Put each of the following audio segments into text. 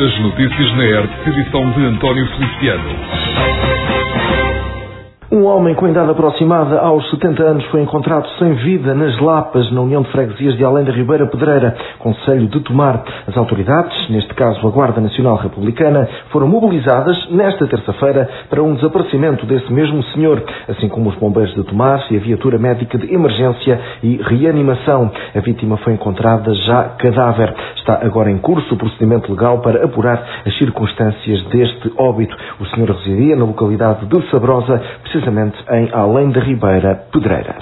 As notícias na ERT, edição de António Feliciano. Um homem com idade aproximada aos 70 anos foi encontrado sem vida nas Lapas, na União de Freguesias de Além da Ribeira Pedreira, concelho de Tomar. As autoridades, neste caso a Guarda Nacional Republicana, foram mobilizadas nesta terça-feira para um desaparecimento desse mesmo senhor, assim como os bombeiros de Tomar e a viatura médica de emergência e reanimação. A vítima foi encontrada já cadáver. Está agora em curso o procedimento legal para apurar as circunstâncias deste óbito. O senhor residia na localidade de Sabrosa, precisamente em Além da Ribeira Pedreira.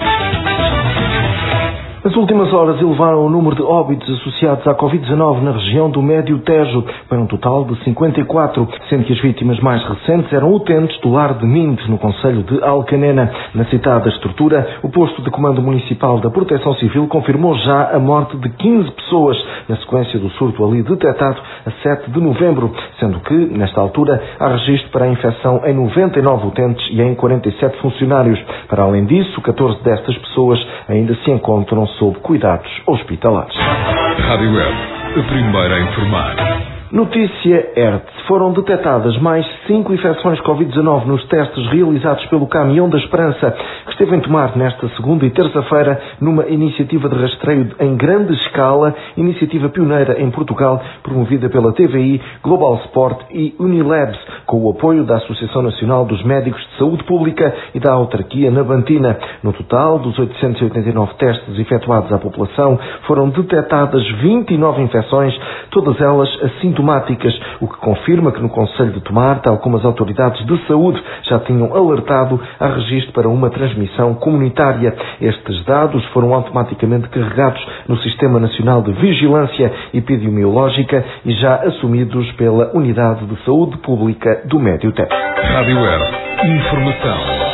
As últimas horas elevaram o número de óbitos associados à Covid-19 na região do Médio Tejo para um total de 54, sendo que as vítimas mais recentes eram utentes do lar de Minde, no concelho de Alcanena. Na citada estrutura, o posto de comando municipal da Proteção Civil confirmou já a morte de 15 pessoas, na sequência do surto ali detectado a 7 de novembro, sendo que, nesta altura, há registro para a infecção em 99 utentes e em 47 funcionários. Para além disso, 14 destas pessoas ainda se encontram sob cuidados hospitalares. Rádio ERT, a primeira a informar. Notícia ERT. Foram detectadas mais 5 infecções Covid-19 nos testes realizados pelo Caminhão da Esperança, que esteve em Tomar nesta segunda e terça-feira numa iniciativa de rastreio em grande escala, iniciativa pioneira em Portugal, promovida pela TVI, Global Sport e Unilabs, com o apoio da Associação Nacional dos Médicos de Saúde Pública e da autarquia navantina. No total, dos 889 testes efetuados à população, foram detectadas 29 infecções, todas elas assintomáticas, o que confirma que no concelho de Tomar, tal como as autoridades de saúde já tinham alertado, há registro para uma transmissão comunitária. Estes dados foram automaticamente carregados no Sistema Nacional de Vigilância Epidemiológica e já assumidos pela Unidade de Saúde Pública do Médio Tejo. Rádio ERT, informação.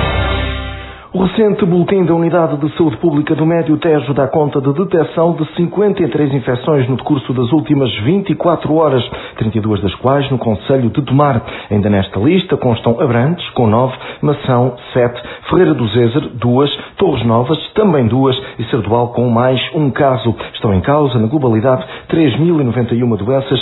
O recente boletim da Unidade de Saúde Pública do Médio Tejo dá conta de detecção de 53 infecções no decurso das últimas 24 horas, 32 das quais no concelho de Tomar. Ainda nesta lista constam Abrantes, com 9, Mação, 7, Ferreira do Zezer, 2, Torres Novas, também 2, e Cerdoal, com mais um caso. Estão em causa, na globalidade, 3.091 doenças,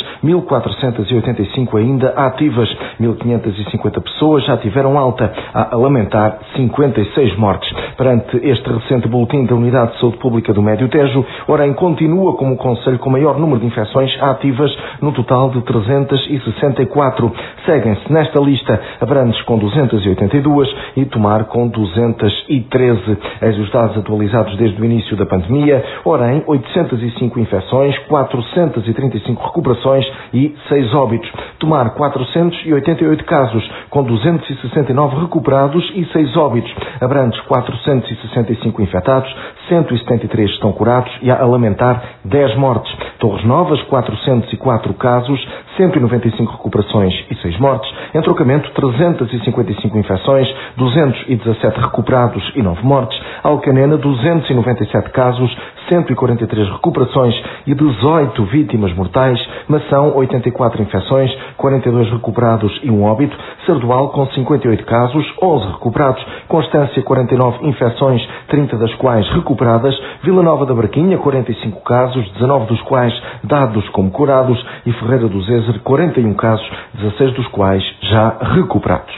1.485 ainda ativas, 1.550 pessoas já tiveram alta, a lamentar 56 mortes. Perante este recente boletim da Unidade de Saúde Pública do Médio Tejo, Orem continua como o concelho com maior número de infecções ativas, no total de 364. Seguem-se nesta lista Abrantes com 282 e Tomar com 213. Eis os dados atualizados desde o início da pandemia. Orem, 805 infecções, 435 recuperações e 6 óbitos. Tomar, 488 casos, com 269 recuperados e 6 óbitos. Abrantes, 465 infectados, 173 estão curados e há a lamentar 10 mortes. Torres Novas, 404 casos, 195 recuperações e 6 mortes. Entrocamento, 355 infecções, 217 recuperados e 9 mortes. Alcanena, 297 casos, 143 recuperações e 18 vítimas mortais. Mação, 84 infecções, 42 recuperados e 1 óbito. Cerdoal, com 58 casos, 11 recuperados. Constância, 49 infecções, 30 das quais recuperadas. Vila Nova da Barquinha, 45 casos, 19 dos quais dados como curados. E Ferreira do Zezer, 41 casos, 16 dos quais já recuperados.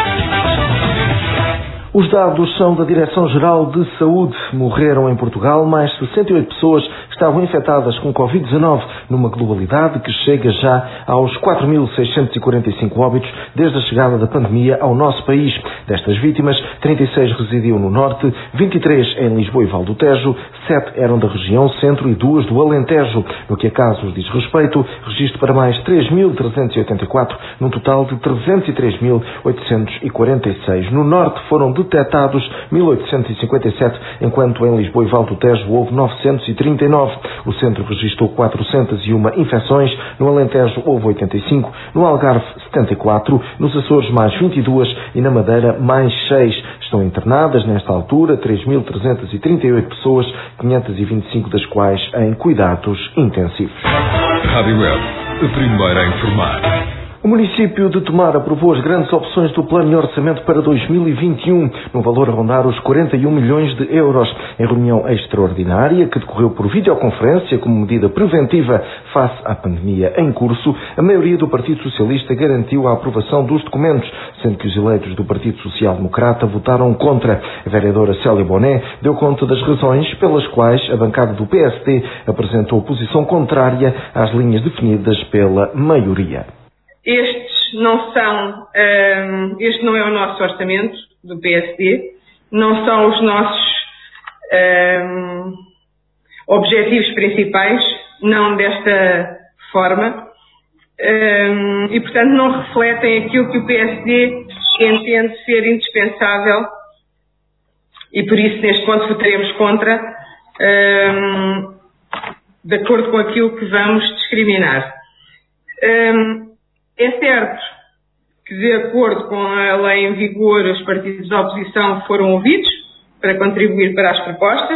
Os dados são da Direção-Geral de Saúde. Morreram em Portugal mais 68 pessoas que estavam infectadas com Covid-19, numa globalidade que chega já aos 4.645 óbitos desde a chegada da pandemia ao nosso país. Destas vítimas, 36 residiam no Norte, 23 em Lisboa e Val do Tejo, 7 eram da região Centro e 2 do Alentejo. No que a casos diz respeito, registro para mais 3.384, num total de 303.846. No Norte foram detectados 1.857, enquanto em Lisboa e Val do Tejo houve 939. O Centro registrou 401 infecções, no Alentejo houve 85, no Algarve 74, nos Açores mais 22 e na Madeira mais 6. Estão internadas nesta altura 3.338 pessoas, 525 das quais em cuidados intensivos. Rádio ERT, a primeira a informar. O município de Tomar aprovou as grandes opções do plano de orçamento para 2021, no valor a rondar os 41 milhões de euros. Em reunião extraordinária, que decorreu por videoconferência como medida preventiva face à pandemia em curso, a maioria do Partido Socialista garantiu a aprovação dos documentos, sendo que os eleitos do Partido Social Democrata votaram contra. A vereadora Célia Boné deu conta das razões pelas quais a bancada do PSD apresentou posição contrária às linhas definidas pela maioria. Este não é o nosso orçamento do PSD, não são os nossos objetivos principais, não desta forma, e portanto não refletem aquilo que o PSD entende ser indispensável, e por isso neste ponto votaremos contra, de acordo com aquilo que vamos discriminar. É certo que, de acordo com a lei em vigor, os partidos da oposição foram ouvidos para contribuir para as propostas.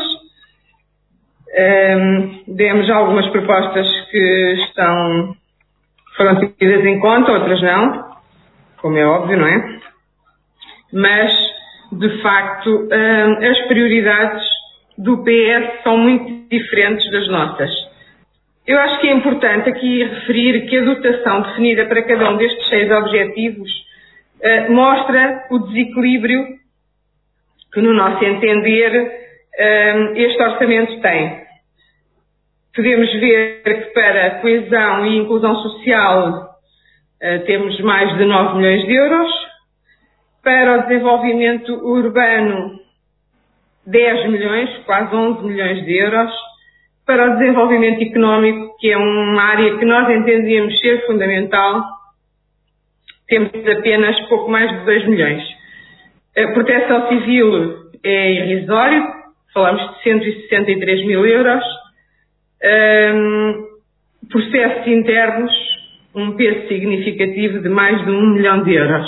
Demos algumas propostas que foram tidas em conta, outras não, como é óbvio, não é? Mas, de facto, as prioridades do PS são muito diferentes das nossas. Eu acho que é importante aqui referir que a dotação definida para cada um destes 6 objetivos mostra o desequilíbrio que, no nosso entender, este orçamento tem. Podemos ver que para a coesão e inclusão social temos mais de 9 milhões de euros, para o desenvolvimento urbano 10 milhões, quase 11 milhões de euros, para o desenvolvimento económico, que é uma área que nós entendíamos ser fundamental, temos apenas pouco mais de 2 milhões. A proteção civil é irrisório, falamos de 163 mil euros. Processos internos, um peso significativo de mais de 1 milhão de euros.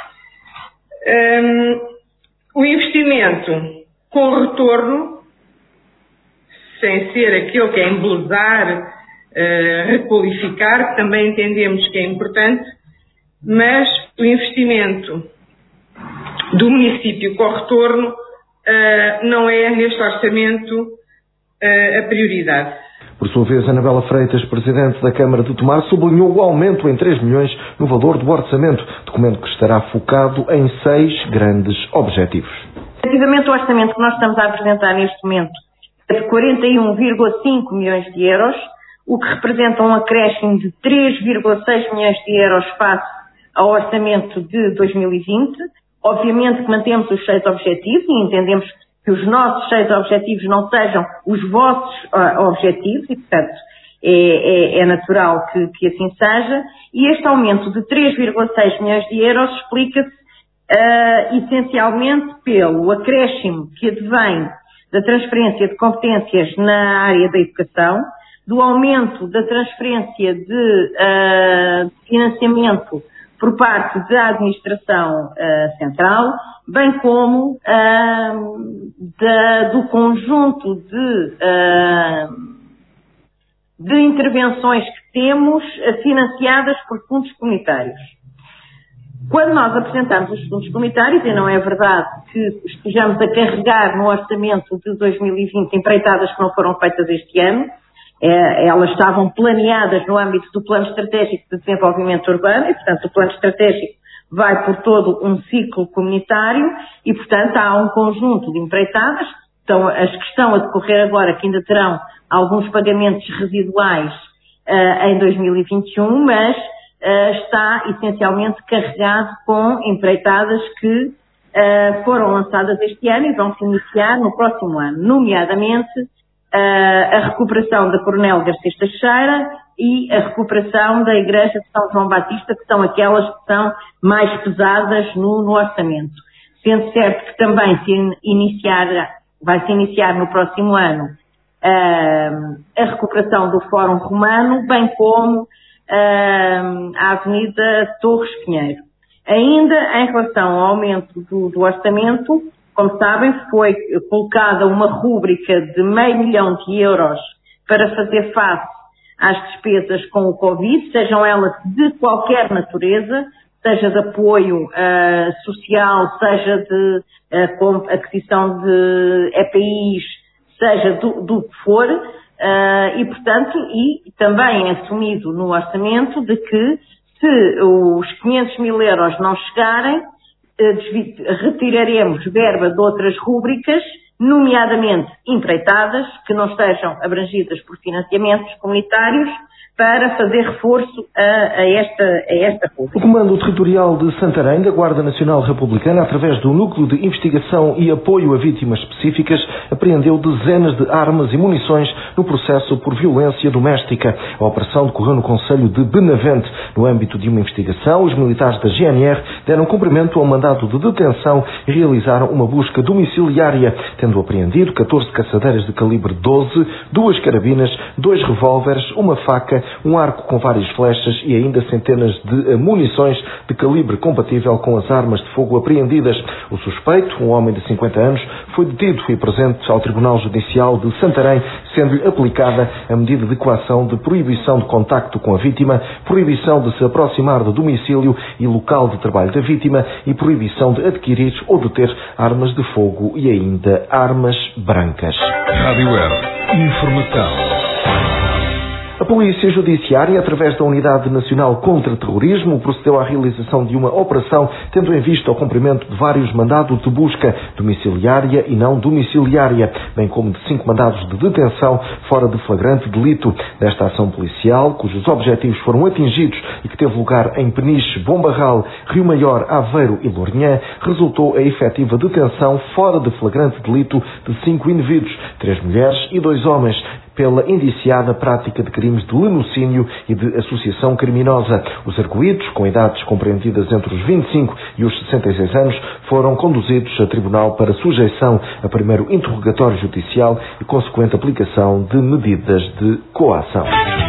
O investimento com retorno, sem ser aquele que é embelezar, requalificar, que também entendemos que é importante, mas o investimento do município com retorno não é neste orçamento a prioridade. Por sua vez, Anabela Freitas, presidente da Câmara de Tomar, sublinhou o aumento em 3 milhões no valor do orçamento, documento que estará focado em 6 grandes objetivos. Relativamente ao orçamento que nós estamos a apresentar neste momento, é de 41,5 milhões de euros, o que representa um acréscimo de 3,6 milhões de euros face ao orçamento de 2020. Obviamente que mantemos os 6 objetivos e entendemos que os nossos 6 objetivos não sejam os vossos objetivos e, portanto, é natural que assim seja. E este aumento de 3,6 milhões de euros explica-se essencialmente pelo acréscimo que advém da transferência de competências na área da educação, do aumento da transferência de financiamento por parte da administração central, bem como do conjunto de intervenções que temos financiadas por fundos comunitários. Quando nós apresentamos os fundos comunitários, e não é verdade que estejamos a carregar no orçamento de 2020 empreitadas que não foram feitas este ano, elas estavam planeadas no âmbito do Plano Estratégico de Desenvolvimento Urbano e, portanto, o Plano Estratégico vai por todo um ciclo comunitário e, portanto, há um conjunto de empreitadas, as que estão a decorrer agora, que ainda terão alguns pagamentos residuais em 2021, mas está essencialmente carregado com empreitadas que foram lançadas este ano e vão se iniciar no próximo ano, nomeadamente a recuperação da Coronel Garcês Teixeira e a recuperação da Igreja de São João Batista, que são aquelas que são mais pesadas no orçamento. Sendo certo que também vai se iniciar no próximo ano a recuperação do Fórum Romano, bem como a Avenida Torres Pinheiro. Ainda em relação ao aumento do orçamento, como sabem, foi colocada uma rúbrica de 500 mil de euros para fazer face às despesas com o Covid, sejam elas de qualquer natureza, seja de apoio social, seja de aquisição de EPIs, seja do que for, e portanto, e também é assumido no orçamento de que se os 500 mil euros não chegarem, retiraremos verba de outras rúbricas, nomeadamente empreitadas, que não estejam abrangidas por financiamentos comunitários, para fazer reforço a esta força. O Comando Territorial de Santarém da Guarda Nacional Republicana, através do Núcleo de Investigação e Apoio a Vítimas Específicas, apreendeu dezenas de armas e munições no processo por violência doméstica. A operação decorreu no concelho de Benavente. No âmbito de uma investigação, os militares da GNR deram cumprimento ao mandado de detenção e realizaram uma busca domiciliária, tendo apreendido 14 caçadeiras de calibre 12, 2 carabinas, 2 revólveres, uma faca, um arco com várias flechas e ainda centenas de munições de calibre compatível com as armas de fogo apreendidas. O suspeito, um homem de 50 anos, foi detido e presente ao Tribunal Judicial de Santarém, sendo-lhe aplicada a medida de coação de proibição de contacto com a vítima, proibição de se aproximar do domicílio e local de trabalho da vítima e proibição de adquirir ou de ter armas de fogo e ainda armas brancas. Rádio Web. Informação. A Polícia Judiciária, através da Unidade Nacional contra Terrorismo, procedeu à realização de uma operação tendo em vista o cumprimento de vários mandados de busca domiciliária e não domiciliária, bem como de 5 mandados de detenção fora de flagrante delito. Desta ação policial, cujos objetivos foram atingidos e que teve lugar em Peniche, Bombarral, Rio Maior, Aveiro e Lourinhã, resultou a efetiva detenção fora de flagrante delito de 5 indivíduos, 3 mulheres e 2 homens, pela indiciada prática de crimes de lenocínio e de associação criminosa. Os arguidos, com idades compreendidas entre os 25 e os 66 anos, foram conduzidos a tribunal para sujeição a primeiro interrogatório judicial e consequente aplicação de medidas de coação.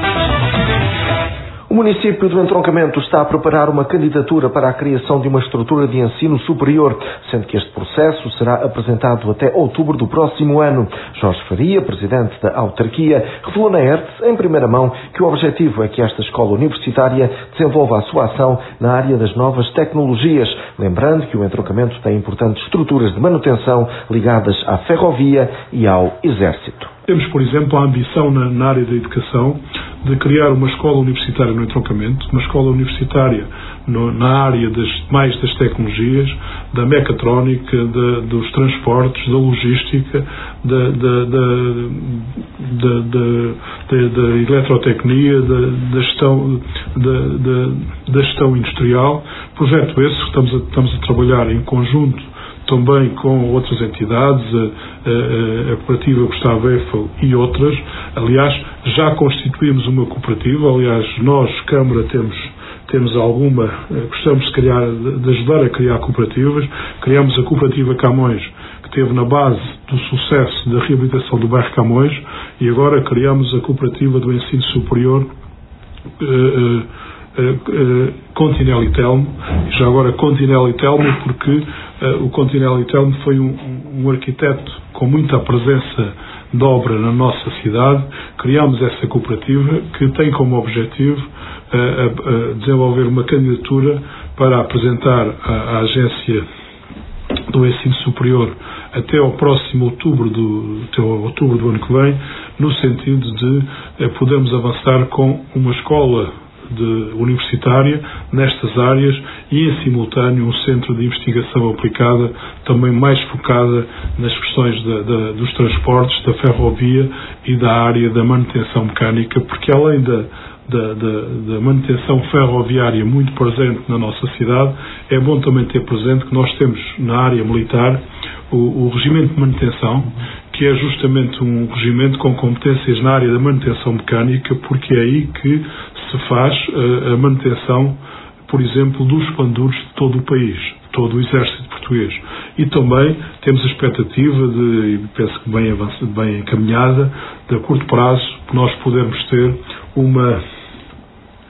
O município do Entroncamento está a preparar uma candidatura para a criação de uma estrutura de ensino superior, sendo que este processo será apresentado até outubro do próximo ano. Jorge Faria, presidente da autarquia, revelou na ERTE, em primeira mão, que o objetivo é que esta escola universitária desenvolva a sua ação na área das novas tecnologias, lembrando que o Entroncamento tem importantes estruturas de manutenção ligadas à ferrovia e ao Exército. Temos, por exemplo, a ambição na área da educação de criar uma escola universitária no Entroncamento, uma escola universitária na área das tecnologias, da mecatrónica, dos transportes, da logística, da eletrotecnia, da gestão industrial. Projeto esse que estamos a trabalhar em conjunto também com outras entidades, a cooperativa Gustavo Eiffel e outras. Aliás, já constituímos uma cooperativa, nós, Câmara, temos alguma, gostamos se calhar de ajudar a criar cooperativas. Criamos a cooperativa Camões, que esteve na base do sucesso da reabilitação do bairro Camões, e agora criamos a cooperativa do ensino superior Continelli Telmo, já agora Continelli Telmo, porque o Continelli Telmo foi um arquiteto com muita presença de obra na nossa cidade. Criámos essa cooperativa que tem como objetivo desenvolver uma candidatura para apresentar à Agência do Ensino Superior até ao próximo outubro do ano que vem, no sentido de podermos avançar com uma escola universitária nestas áreas e, em simultâneo, um centro de investigação aplicada também mais focada nas questões dos transportes, da ferrovia e da área da manutenção mecânica, porque além da manutenção ferroviária muito presente na nossa cidade, é bom também ter presente que nós temos na área militar o regimento de manutenção, que é justamente um regimento com competências na área da manutenção mecânica, porque é aí que se faz a manutenção, por exemplo, dos pandures de todo o país, todo o exército português. E também temos a expectativa e penso que bem encaminhada, de a curto prazo, que nós podermos ter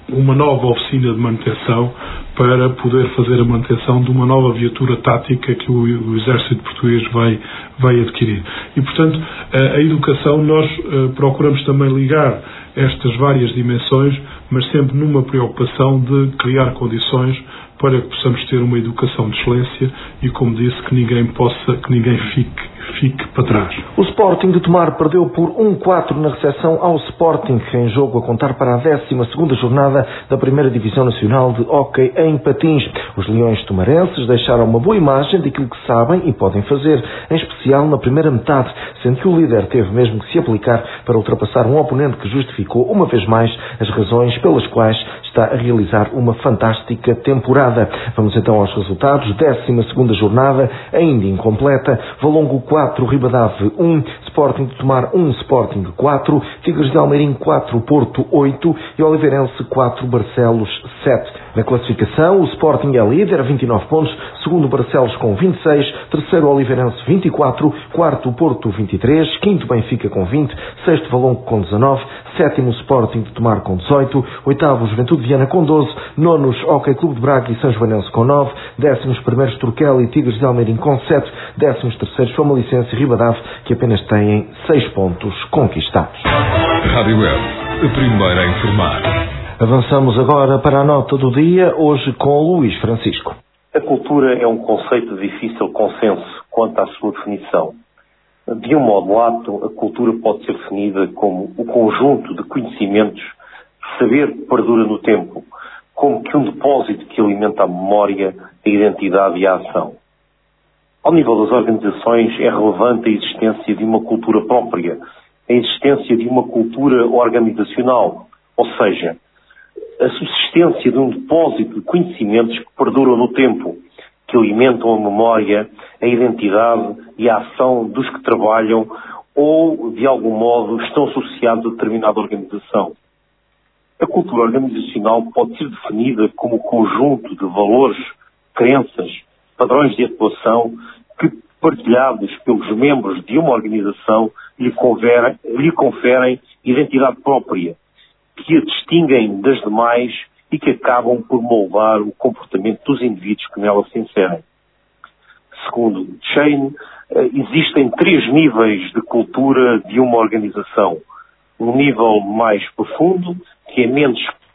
uma nova oficina de manutenção para poder fazer a manutenção de uma nova viatura tática que o Exército Português vai adquirir. E, portanto, a educação, nós procuramos também ligar estas várias dimensões, mas sempre numa preocupação de criar condições para que possamos ter uma educação de excelência e, como disse, que ninguém fique para trás. O Sporting de Tomar perdeu por 1-4 na recepção ao Sporting, em jogo a contar para a 12ª jornada da Primeira Divisão Nacional de Hóquei em Patins. Os Leões tomarenses deixaram uma boa imagem daquilo que sabem e podem fazer, em especial na primeira metade, sendo que o líder teve mesmo que se aplicar para ultrapassar um oponente que justificou uma vez mais as razões pelas quais está a realizar uma fantástica temporada. Vamos então aos resultados. 12ª jornada, ainda incompleta. Valongo 4, Ribadave 1, Sporting de Tomar 1, Sporting 4, Tigres de Almeirim 4, Porto 8 e Oliveirense 4, Barcelos 7. Na classificação, o Sporting é líder, 29 pontos, segundo Barcelos com 26, terceiro Oliveirense 24, quarto Porto 23, quinto Benfica com 20, sexto Valongo com 19, sétimo Sporting de Tomar com 18, oitavo Juventude de Viana com 12, nonos Hóquei Clube de Braga e São Joanense com 9, 11º Turquel e Tigres de Almeirim com 7, 13º Famalichense e Ribadave, que apenas têm 6 pontos conquistados. Rádio Web, a primeira a informar. Avançamos agora para a nota do dia, hoje com Luís Francisco. A cultura é um conceito de difícil consenso quanto à sua definição. De um modo lato, a cultura pode ser definida como o conjunto de conhecimentos, saber que perdura no tempo, como que um depósito que alimenta a memória, a identidade e a ação. Ao nível das organizações, é relevante a existência de uma cultura própria, a existência de uma cultura organizacional, ou seja, a subsistência de um depósito de conhecimentos que perduram no tempo, que alimentam a memória, a identidade e a ação dos que trabalham ou, de algum modo, estão associados a determinada organização. A cultura organizacional pode ser definida como o conjunto de valores, crenças, padrões de atuação que, partilhados pelos membros de uma organização, lhe conferem identidade própria, que a distinguem das demais e que acabam por moldar o comportamento dos indivíduos que nela se inserem. Segundo Chain, existem 3 níveis de cultura de uma organização. Um nível mais profundo, que é menos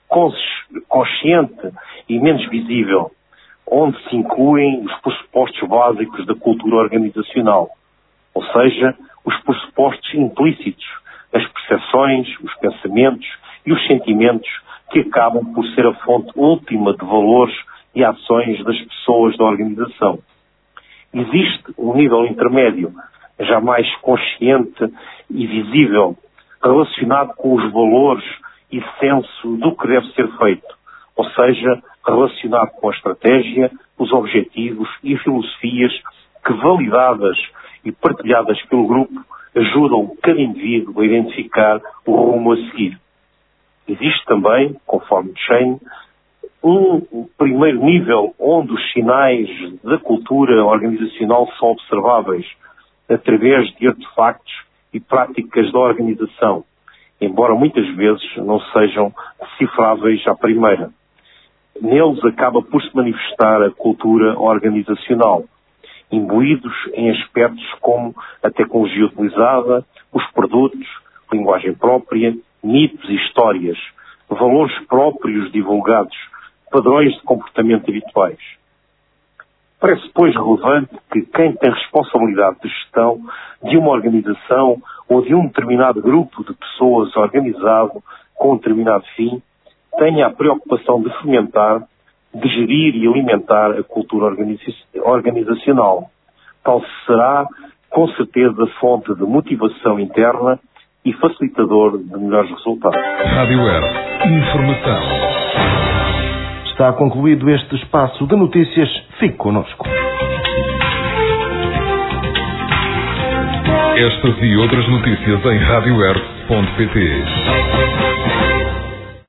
consciente e menos visível, onde se incluem os pressupostos básicos da cultura organizacional, ou seja, os pressupostos implícitos, as percepções, os pensamentos e os sentimentos que acabam por ser a fonte última de valores e ações das pessoas da organização. Existe um nível intermédio, já mais consciente e visível, relacionado com os valores e senso do que deve ser feito, ou seja, relacionado com a estratégia, os objetivos e filosofias que, validadas e partilhadas pelo grupo, ajudam cada indivíduo a identificar o rumo a seguir. Existe também, conforme Chain, um primeiro nível onde os sinais da cultura organizacional são observáveis através de artefactos e práticas da organização, embora muitas vezes não sejam decifráveis à primeira. Neles acaba por se manifestar a cultura organizacional, imbuídos em aspectos como a tecnologia utilizada, os produtos, linguagem própria, mitos e histórias, valores próprios divulgados, padrões de comportamento habituais. Parece, pois, relevante que quem tem responsabilidade de gestão de uma organização ou de um determinado grupo de pessoas organizado com um determinado fim tenha a preocupação de fomentar, de gerir e alimentar a cultura organizacional. Tal será, com certeza, fonte de motivação interna e facilitador de melhores resultados. Rádio Web, informação. Está concluído este espaço de notícias. Fique connosco. Estas e outras notícias em radioweb.pt.